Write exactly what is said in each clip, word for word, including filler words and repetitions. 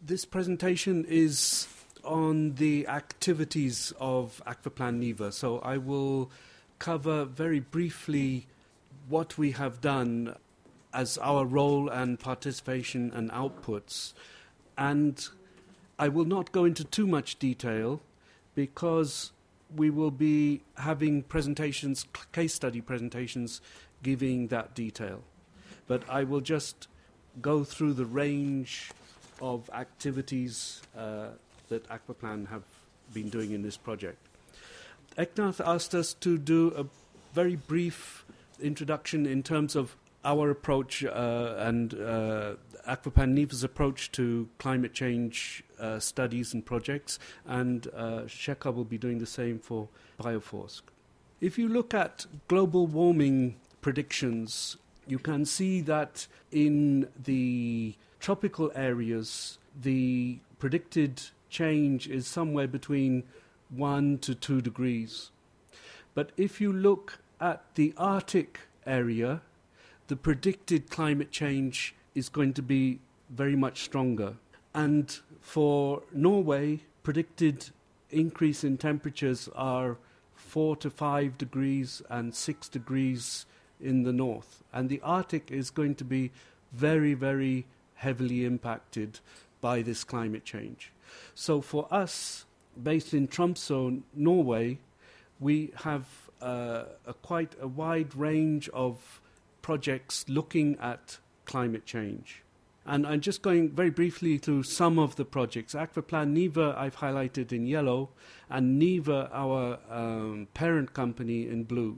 This presentation is on the activities of Aquaplan NIVA. So I will cover very briefly what we have done as our role and participation and outputs. And I will not go into too much detail because we will be having presentations, case study presentations, giving that detail. But I will just go through the range of activities uh, that Aquaplan have been doing in this project. Eknath asked us to do a very brief introduction in terms of our approach uh, and uh, Aquaplan NIVA's approach to climate change uh, studies and projects, and uh, Shekhar will be doing the same for Bioforsk. If you look at global warming predictions, you can see that in the tropical areas, the predicted change is somewhere between one to two degrees. But if you look at the Arctic area, the predicted climate change is going to be very much stronger. And for Norway, predicted increase in temperatures are four to five degrees and six degrees in the north. And the Arctic is going to be very, very heavily impacted by this climate change. So for us, based in Tromsø, Norway, we have uh, a quite a wide range of projects looking at climate change. And I'm just going very briefly through some of the projects. Aquaplan NIVA I've highlighted in yellow, and NIVA, our um, parent company, in blue.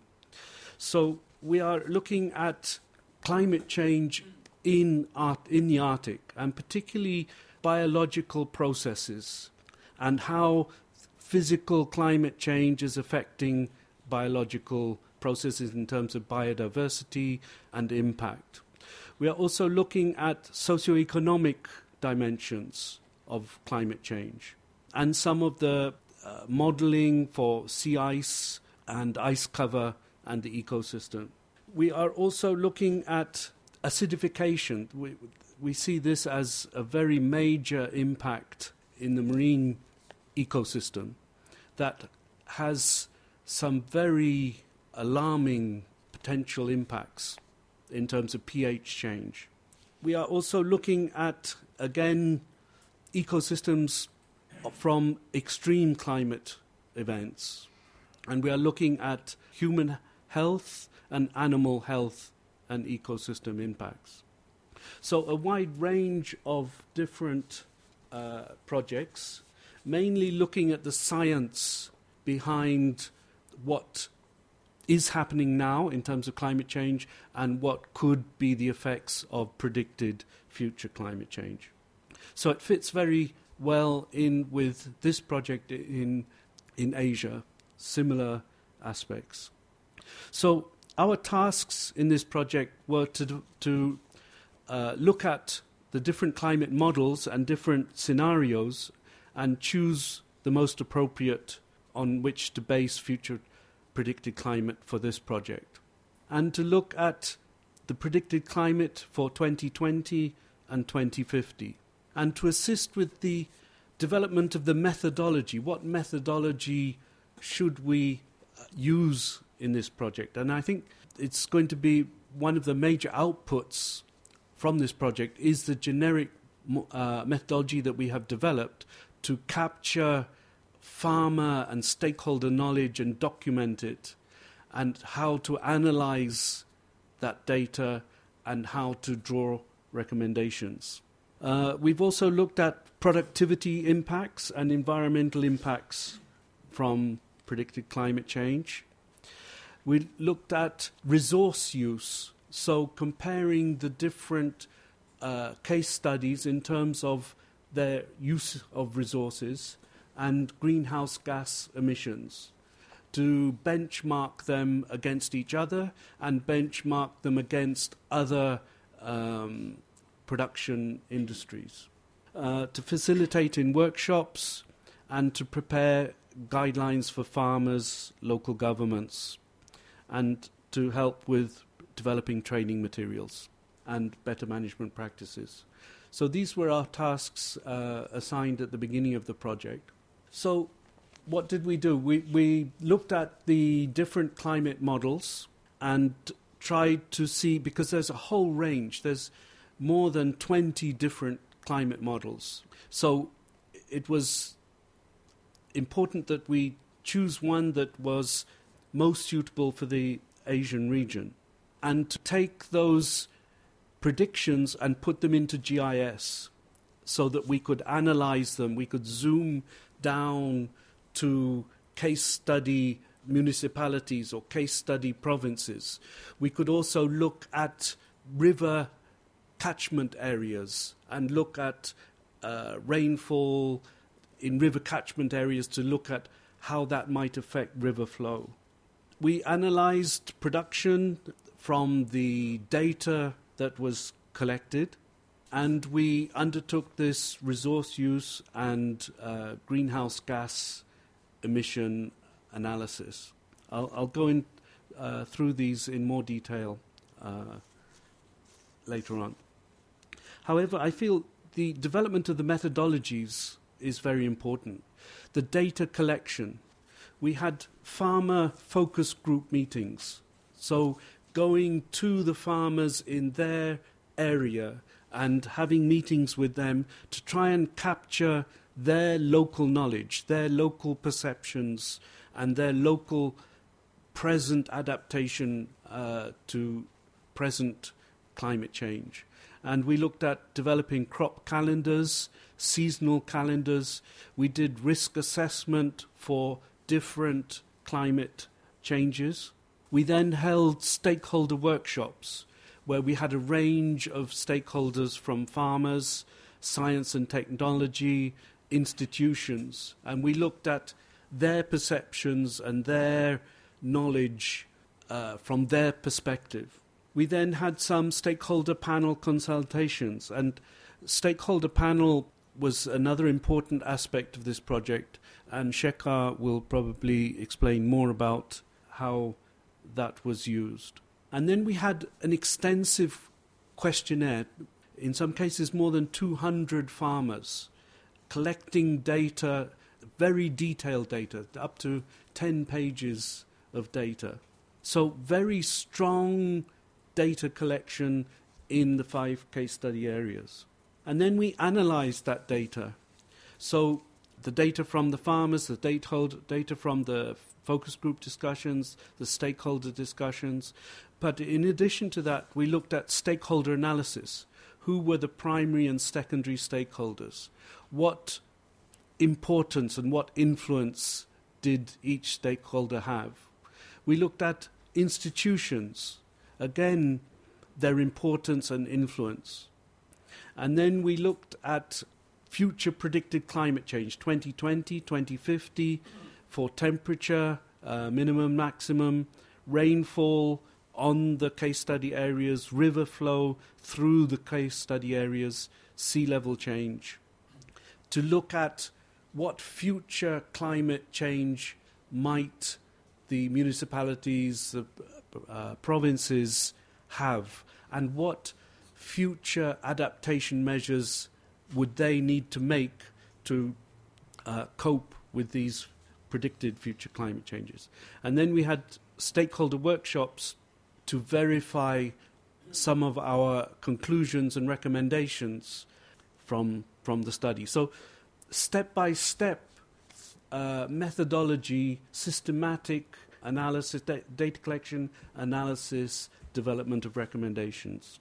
So we are looking at climate change in art, in the Arctic, and particularly biological processes, and how physical climate change is affecting biological processes in terms of biodiversity and impact. We are also looking at socioeconomic dimensions of climate change, and some of the uh, modeling for sea ice and ice cover and the ecosystem. We are also looking at acidification. We, we see this as a very major impact in the marine ecosystem that has some very alarming potential impacts in terms of pH change. We are also looking at, again, ecosystems from extreme climate events. And we are looking at human health and animal health and ecosystem impacts. So a wide range of different uh, projects, mainly looking at the science behind what is happening now in terms of climate change and what could be the effects of predicted future climate change. So it fits very well in with this project in, in Asia, similar aspects. So our tasks in this project were to, to uh, look at the different climate models and different scenarios and choose the most appropriate on which to base future predicted climate for this project, and to look at the predicted climate for twenty twenty and twenty fifty, and to assist with the development of the methodology. What methodology should we use in this project? And I think it's going to be one of the major outputs from this project is the generic uh, methodology that we have developed to capture farmer and stakeholder knowledge and document it, and how to analyze that data and how to draw recommendations. Uh, we've also looked at productivity impacts and environmental impacts from predicted climate change. We looked at resource use, so comparing the different uh, case studies in terms of their use of resources and greenhouse gas emissions, to benchmark them against each other and benchmark them against other um, production industries, uh, to facilitate in workshops and to prepare guidelines for farmers, local governments, and to help with developing training materials and better management practices. So these were our tasks uh, assigned at the beginning of the project. So what did we do? We, we looked at the different climate models and tried to see, because there's a whole range, there's more than twenty different climate models. So it was important that we choose one that was most suitable for the Asian region and to take those predictions and put them into G I S so that we could analyze them, we could zoom down to case study municipalities or case study provinces. We could also look at river catchment areas and look at uh, rainfall in river catchment areas to look at how that might affect river flow. We analyzed production from the data that was collected, and we undertook this resource use and uh, greenhouse gas emission analysis. I'll, I'll go in uh, through these in more detail uh, later on. However, I feel the development of the methodologies is very important. The data collection. We had farmer focus group meetings. So going to the farmers in their area and having meetings with them to try and capture their local knowledge, their local perceptions, and their local present adaptation uh, to present climate change. And we looked at developing crop calendars, seasonal calendars. We did risk assessment for different climate changes. We then held stakeholder workshops where we had a range of stakeholders from farmers, science and technology, institutions, and we looked at their perceptions and their knowledge uh, from their perspective. We then had some stakeholder panel consultations, and stakeholder panel was another important aspect of this project, and Shekhar will probably explain more about how that was used. And then we had an extensive questionnaire, in some cases more than two hundred farmers, collecting data, very detailed data, up to ten pages of data. So very strong data collection in the five case study areas. And then we analyzed that data. So the data from the farmers, the data from the focus group discussions, the stakeholder discussions. But in addition to that, we looked at stakeholder analysis. Who were the primary and secondary stakeholders? What importance and what influence did each stakeholder have? We looked at institutions. Again, their importance and influence. And then we looked at future predicted climate change, twenty twenty, twenty fifty, for temperature, uh, minimum, maximum, rainfall on the case study areas, river flow through the case study areas, sea level change. To look at what future climate change might the municipalities, the uh, provinces have, and what future adaptation measures would they need to make to uh, cope with these predicted future climate changes. And then we had stakeholder workshops to verify some of our conclusions and recommendations from, from the study. So step-by-step uh, methodology, systematic analysis, da- data collection, analysis, development of recommendations.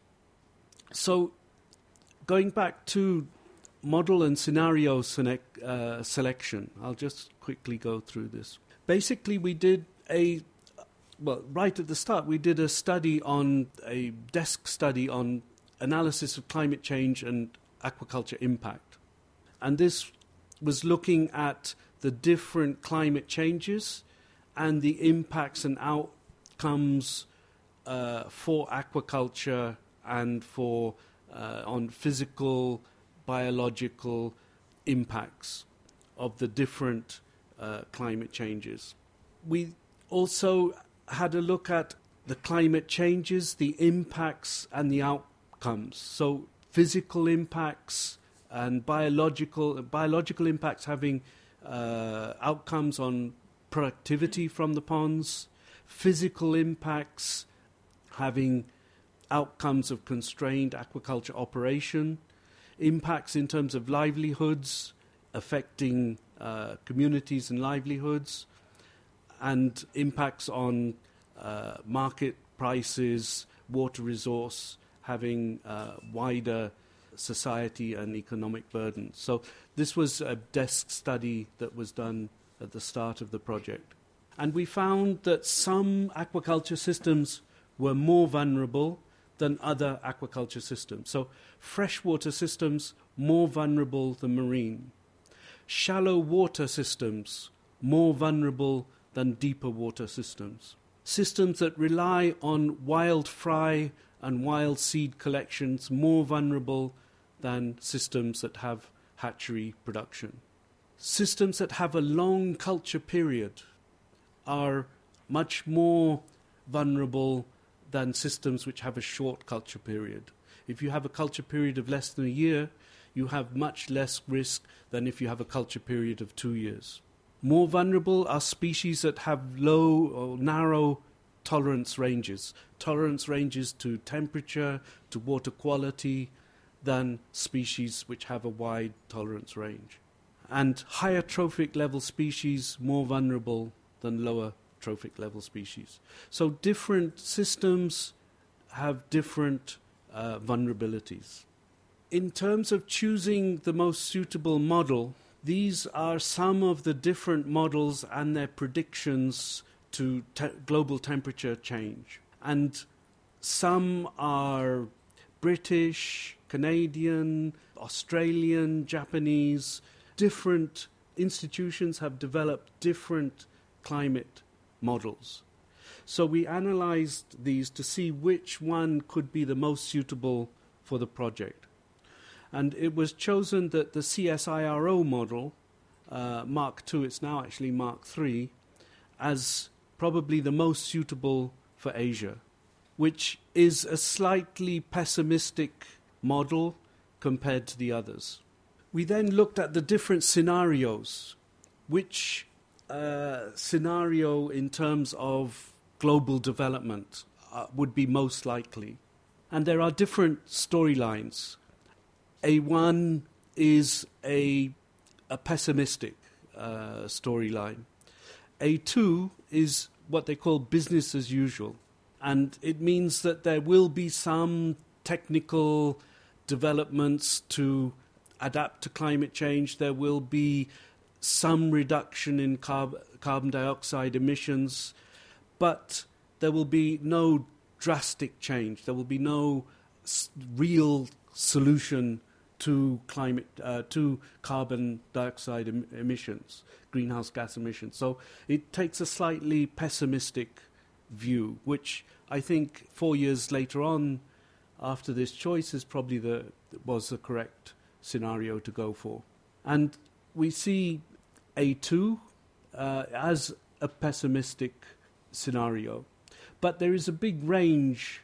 So going back to model and scenario select, uh, selection, I'll just quickly go through this. Basically, we did a, well, right at the start, we did a study on, a desk study on analysis of climate change and aquaculture impact. And this was looking at the different climate changes and the impacts and outcomes uh, for aquaculture and for uh, on physical, biological impacts of the different uh, climate changes. We also had a look at the climate changes, the impacts and the outcomes. So physical impacts and biological biological impacts having uh, outcomes on productivity from the ponds, physical impacts having outcomes of constrained aquaculture operation, impacts in terms of livelihoods, affecting uh, communities and livelihoods, and impacts on uh, market prices, water resource, having uh, wider society and economic burden. So this was a desk study that was done at the start of the project. And we found that some aquaculture systems were more vulnerable than other aquaculture systems. So freshwater systems more vulnerable than marine. Shallow water systems more vulnerable than deeper water systems. Systems that rely on wild fry and wild seed collections more vulnerable than systems that have hatchery production. Systems that have a long culture period are much more vulnerable than systems which have a short culture period. If you have a culture period of less than a year, you have much less risk than if you have a culture period of two years. More vulnerable are species that have low or narrow tolerance ranges, tolerance ranges to temperature, to water quality, than species which have a wide tolerance range. And higher trophic level species more vulnerable than lower trophic level species. So different systems have different uh, vulnerabilities. In terms of choosing the most suitable model, these are some of the different models and their predictions to te- global temperature change. And some are British, Canadian, Australian, Japanese. Different institutions have developed different climate models. So we analyzed these to see which one could be the most suitable for the project. And it was chosen that the C S I R O model, uh, Mark two, it's now actually Mark three, as probably the most suitable for Asia, which is a slightly pessimistic model compared to the others. We then looked at the different scenarios, which uh, scenario in terms of global development uh, would be most likely. And there are different storylines. A one is a, a pessimistic uh, storyline. A two is what they call business as usual. And it means that there will be some technical developments to adapt to climate change. There will be some reduction in carb- carbon dioxide emissions, but there will be no drastic change. There will be no s- real solution to climate, uh, to carbon dioxide em- emissions, greenhouse gas emissions. So it takes a slightly pessimistic view, which I think four years later on, after this choice, is probably the was the correct scenario to go for. And we see A two uh, as a pessimistic scenario. But there is a big range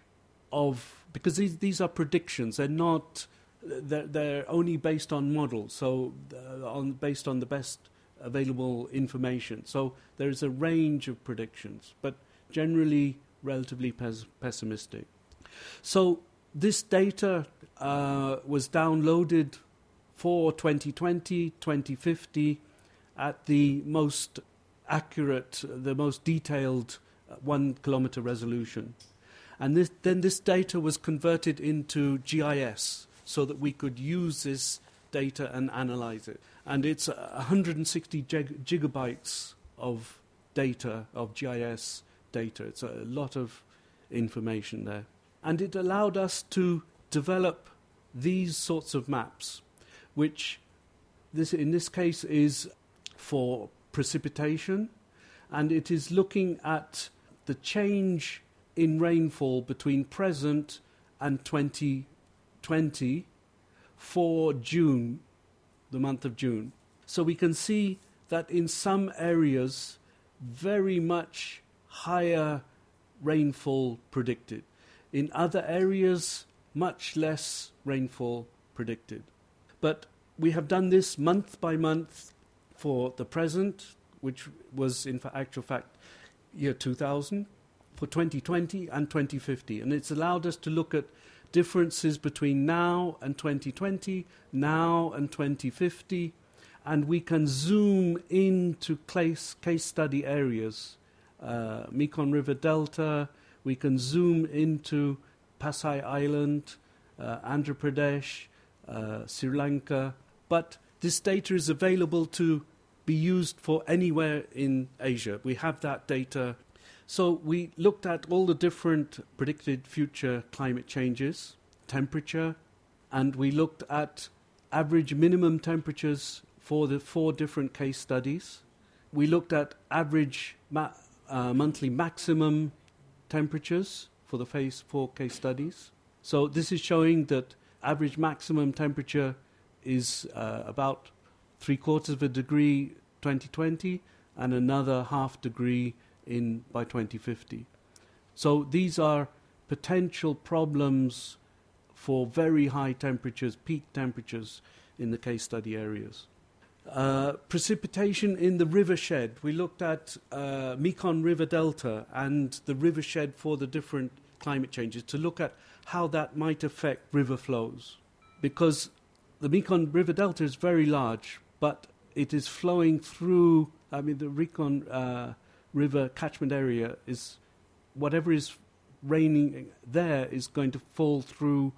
of, because these, these are predictions, they're not, they're, they're only based on models, so uh, on, based on the best available information. So there is a range of predictions, but generally relatively pes- pessimistic. So this data uh, was downloaded for twenty twenty, twenty fifty at the most accurate, the most detailed uh, one kilometer resolution. And this, then this data was converted into G I S so that we could use this data and analyze it. And it's one hundred sixty gig- gigabytes of data, of G I S data. It's a lot of information there. And it allowed us to develop these sorts of maps, which this in this case is for precipitation, and it is looking at the change in rainfall between present and twenty twenty for June, the month of June. So we can see that in some areas, very much higher rainfall predicted. In other areas, much less rainfall predicted. But we have done this month by month for the present, which was in actual fact year two thousand, for twenty twenty and twenty fifty. And it's allowed us to look at differences between now and twenty twenty, now and twenty fifty, and we can zoom into case, case study areas. Uh, Mekong River Delta, we can zoom into Pasai Island, uh, Andhra Pradesh, uh, Sri Lanka, but this data is available to be used for anywhere in Asia. We have that data. So we looked at all the different predicted future climate changes, temperature, and we looked at average minimum temperatures for the four different case studies. We looked at average ma- uh, monthly maximum temperatures for the phase four case studies. So this is showing that average maximum temperature is uh, about three quarters of a degree twenty twenty and another half degree in by twenty fifty. So these are potential problems for very high temperatures, peak temperatures in the case study areas. Uh, precipitation in the rivershed. We looked at uh, Mekong River Delta and the rivershed for the different climate changes to look at how that might affect river flows. Because the Mekong River Delta is very large, but it is flowing through, I mean, the Mekong uh, River catchment area is, whatever is raining there is going to fall through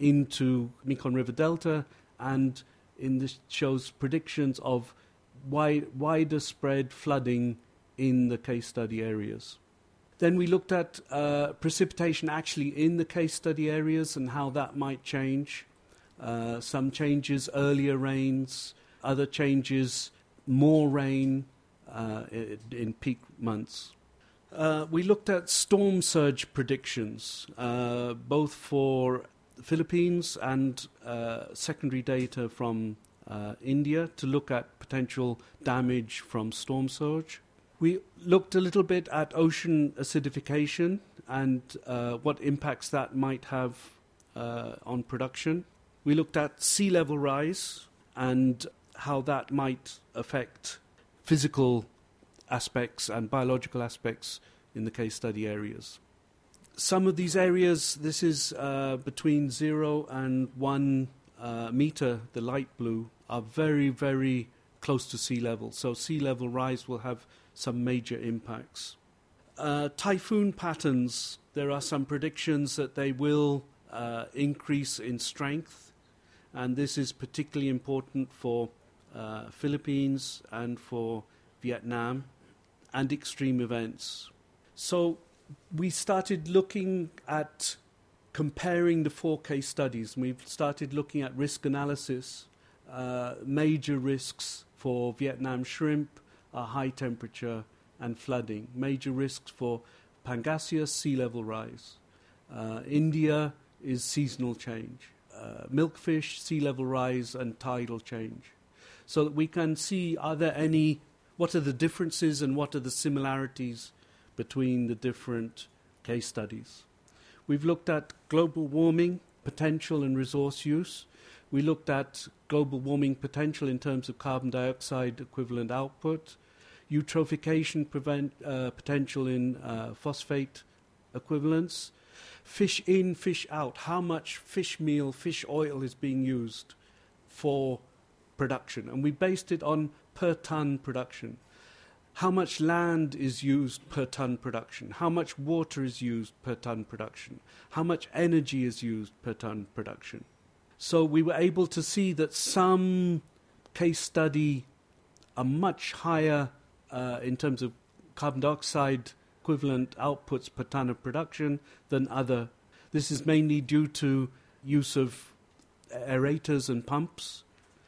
into Mekong River Delta, and in this shows predictions of wide, wider spread flooding in the case study areas. Then we looked at uh, precipitation actually in the case study areas and how that might change. Uh, some changes, earlier rains, other changes, more rain uh, in, in peak months. Uh, we looked at storm surge predictions, uh, both for the Philippines and uh, secondary data from uh, India to look at potential damage from storm surge. We looked a little bit at ocean acidification and uh, what impacts that might have uh, on production. We looked at sea level rise and how that might affect physical aspects and biological aspects in the case study areas. Some of these areas, this is uh, between zero and one uh, meter, the light blue, are very, very close to sea level. So sea level rise will have some major impacts. Uh, typhoon patterns, there are some predictions that they will uh, increase in strength, and this is particularly important for uh, Philippines and for Vietnam, and extreme events. So we started looking at comparing the four case studies, and we've started looking at risk analysis. Uh, major risks for Vietnam shrimp are high temperature and flooding. Major risks for Pangasius, sea level rise. Uh, India is seasonal change. Uh, milkfish, sea level rise, and tidal change. So that we can see, are there any, what are the differences and what are the similarities between the different case studies. We've looked at global warming potential and resource use. We looked at global warming potential in terms of carbon dioxide equivalent output, eutrophication prevent, uh, potential in uh, phosphate equivalents, fish in, fish out, how much fish meal, fish oil is being used for production. And we based it on per ton production. How much land is used per ton production? How much water is used per ton production? How much energy is used per ton production? So we were able to see that some case study are much higher uh, in terms of carbon dioxide equivalent outputs per ton of production than other. This is mainly due to use of aerators and pumps.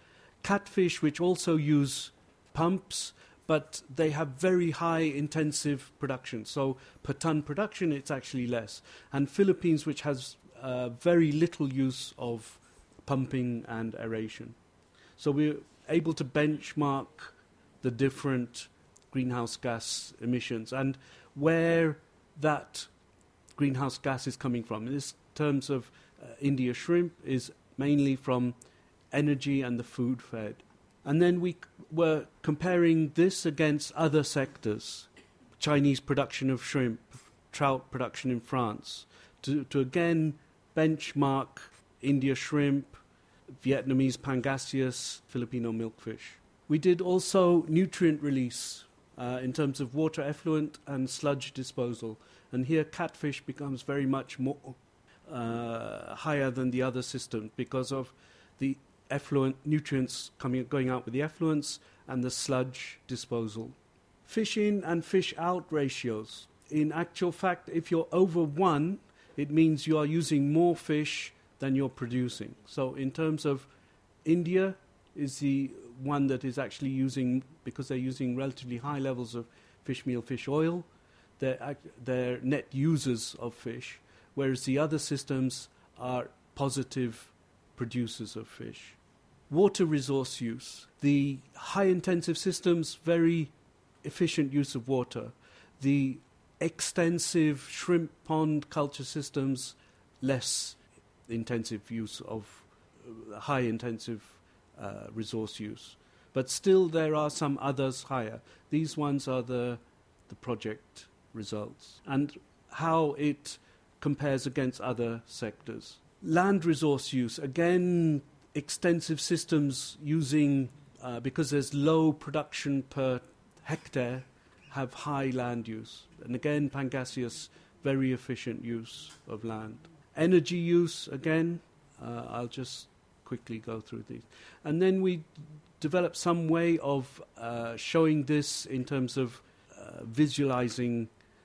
Catfish, which also use pumps, but they have very high intensive production. So per ton production, it's actually less. And Philippines, which has uh, very little use of pumping and aeration. So we're able to benchmark the different greenhouse gas emissions and where that greenhouse gas is coming from in this terms of uh, India shrimp is mainly from energy and the food fed. And then we c- were comparing this against other sectors, Chinese production of shrimp, trout production in France, to, to again benchmark India shrimp, Vietnamese pangasius, Filipino milkfish. We did also nutrient release uh, in terms of water effluent and sludge disposal. And here catfish becomes very much more uh, higher than the other systems because of the effluent nutrients coming going out with the effluents and the sludge disposal. Fish in and fish out ratios. In actual fact, if you're over one, it means you are using more fish than you're producing. So in terms of India is the one that is actually using, because they're using relatively high levels of fish meal, fish oil, they're, they're net users of fish, whereas the other systems are positive producers of fish. Water resource use. The high-intensive systems, very efficient use of water. The extensive shrimp pond culture systems, less intensive use of uh, high-intensive uh, resource use. But still there are some others higher. These ones are the, the project results and how it compares against other sectors. Land resource use, again, extensive systems using, uh, because there's low production per hectare, have high land use. And again, pangasius, very efficient use of land. Energy use, again, uh, I'll just quickly go through these. And then we developed some way of uh, showing this in terms of uh, visualizing.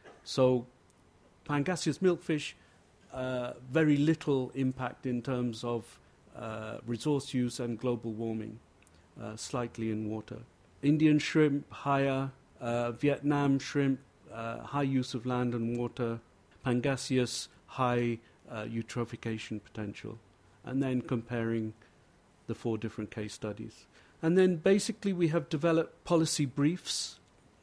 So pangasius milkfish, uh, very little impact in terms of uh, resource use and global warming, uh, slightly in water. Indian shrimp, higher. Uh, Vietnam shrimp, uh, high use of land and water. Pangasius, high uh, eutrophication potential. And then comparing the four different case studies. And then basically we have developed policy briefs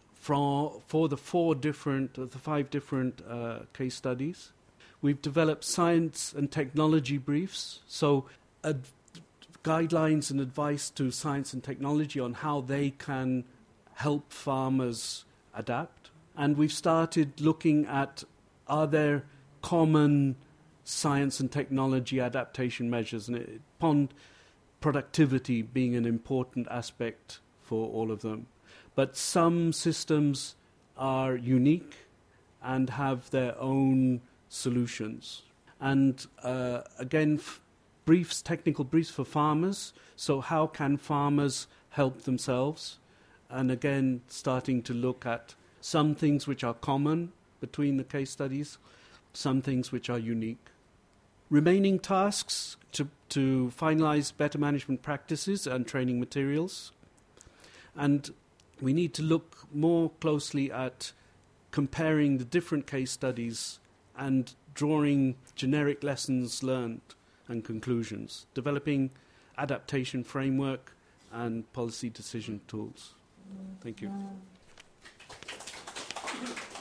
for, for the four different, uh, the five different uh, case studies. We've developed science and technology briefs, so ad- guidelines and advice to science and technology on how they can help farmers adapt. And we've started looking at, are there common science and technology adaptation measures, and it, pond productivity being an important aspect for all of them. But some systems are unique and have their own solutions. And uh, again, f- briefs, technical briefs for farmers. So how can farmers help themselves? And again, starting to look at some things which are common between the case studies, some things which are unique. Remaining tasks to, to finalize better management practices and training materials. And we need to look more closely at comparing the different case studies and drawing generic lessons learned and conclusions, developing adaptation framework and policy decision tools. Thank you.